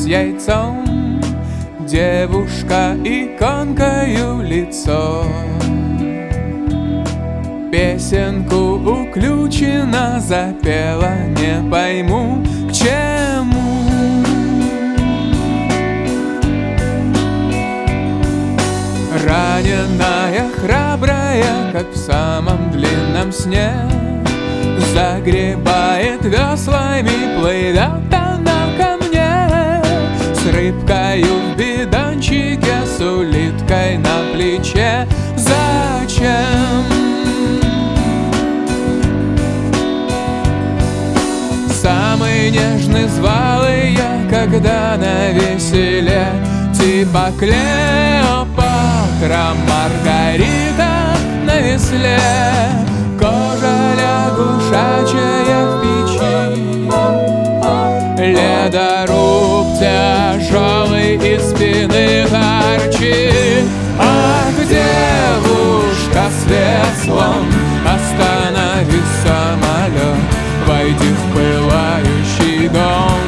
с яйцом, девушка иконкою лицо. Песенку уключенно запела, не пойму к чему. Раненая, храбрая, как в самом длинном сне, загребает веслами, плывет она ко мне. С рыбкою в бидончике, с улиткой на плече. Зачем? Самый нежный звал ее, когда на веселе, типа Клеопатра, Маргарита на весле. Кожа лягушачья в печи, ледоруб тяжелый из спины торчит. Ах, девушка с веслом, останови самолет, войди в пылающий дом.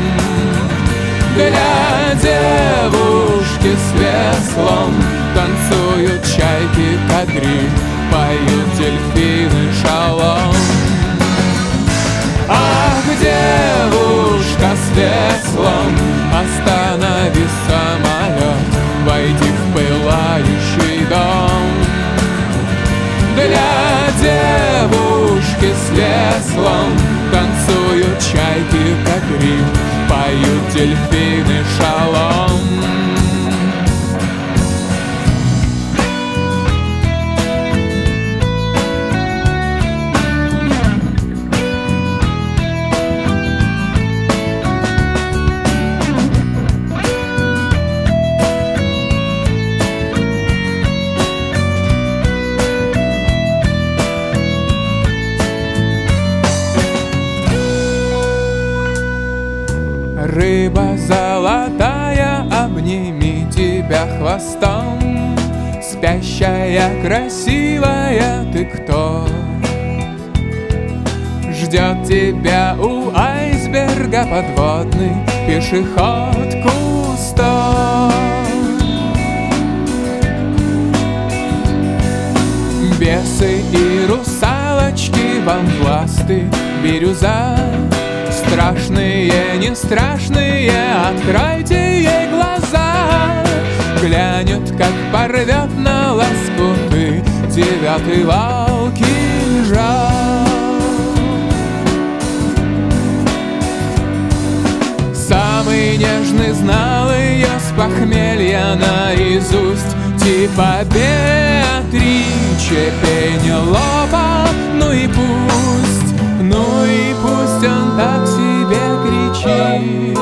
Для девушки с веслом танцуют чайки, кадриль, поют дельфины шалом. Ах, девушка с веслом, останови самолет, войди в пылающий дом. Для девушки с веслом танцуют чайки, кадриль, поют дельфины шалом. Рыба золотая, обними тебя хвостом. Спящая, красивая, ты кто? Ждет тебя у айсберга подводный пешеход Кусто. Бесы и русалочки вам власты, бирюза. Страшные, не страшные, откройте ей глаза. Глянет, как порвет на лоскуты девятый вал кинжал. Самый нежный знал ее с похмелья наизусть, типа Беатриче, Пенелопа. Ну и пусть он так себе кричит.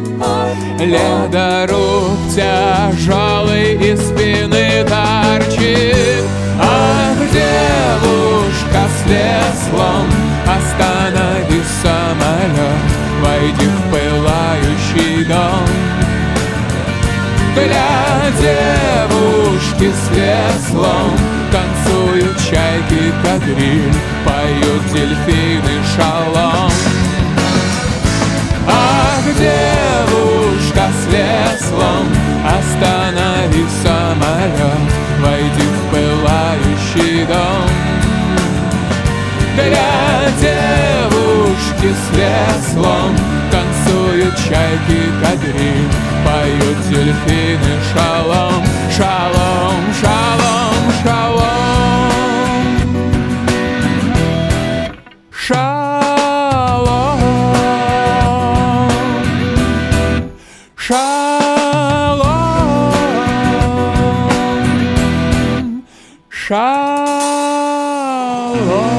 Ледоруб тяжелый из спины торчит. Ах, девушка с веслом, останови самолет, войди в пылающий дом. Для девушки с веслом танцуют чайки, кадриль, поют дельфины шалом. Ах, девушка с веслом, останови самолет, войди в пылающий дом. Для девушки с веслом танцуют чайки, кадриль, поют дельфины шалом. Шалом, шалом, шалом. Шалом, шалом, шалом.